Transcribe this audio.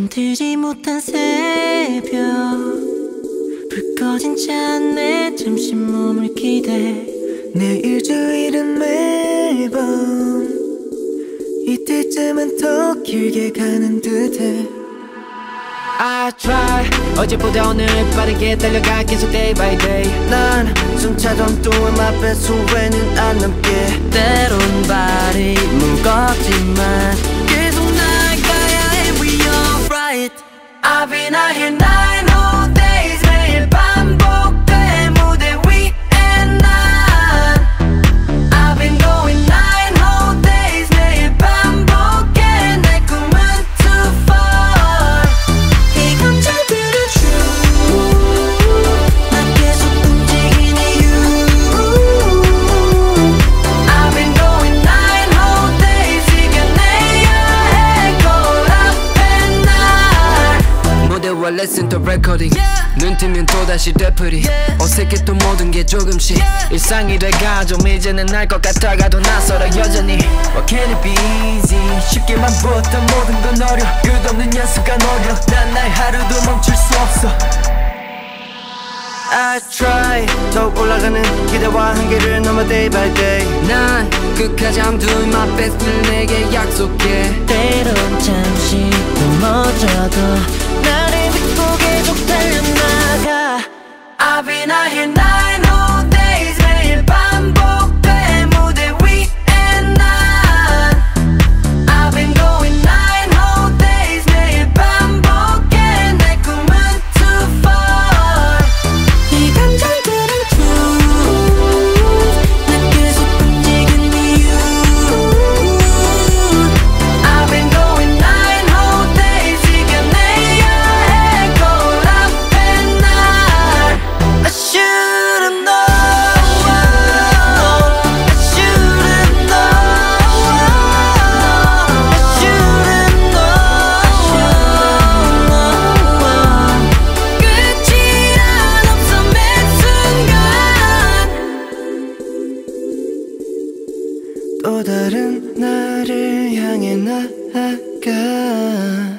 잠들지 못한 새벽, 불 꺼진 차 안에 잠시 몸을 기대. 내 일주일은 매번 이때쯤은 더 길게 가는 듯해. I try 어제보다 오늘 빠르게 달려가 계속 day by day. 난 숨차던 또 my best 후회는 안 남게. 때론 발이 무겁지만 계속 나가야 해. We alright. I've been out here 9 whole days. 매일 반복돼 무대 위에 난 I've been going 9 whole days. 매일 반복해 내 꿈은 too far. 이 감정들은 true. 난 계속 움직이는 you. I've been going 9 whole days. 이겨내야 해 고라팬 날. 무대와 레슨 또 레코딩. 눈 뜨면 또다시 되풀이. 어색했던 모든 게 조금씩 일상이 돼가죠. 이제는 알 것 같다가도 낯설어 여전히. What can it be easy? 쉽게만 보았던 모든 건 어려. 끝없는 연습과 노력. 난 날 하루도 멈출 수 없어. I try 더욱 올라가는 기대와 한계를 넘어 day by day. 난 끝까지 I'm doing my best를 내게 약속해. 때론 잠시 넘어져도 나를 믿고 계속 달려나가. I've been out here 9 whole days. 매일 반복돼 무대 위에 난 I've been going 9 whole days. 매일 반복해 내 꿈은 too far. 이 감정들은 true. 난 계속 움직이는 you. I've been going 9 whole days. 이겨내야 해 고라팬 날. I should've known. I should've known. I should've known. 끝이란 없어 매 순간. 또 다른 나를 향해 나아가.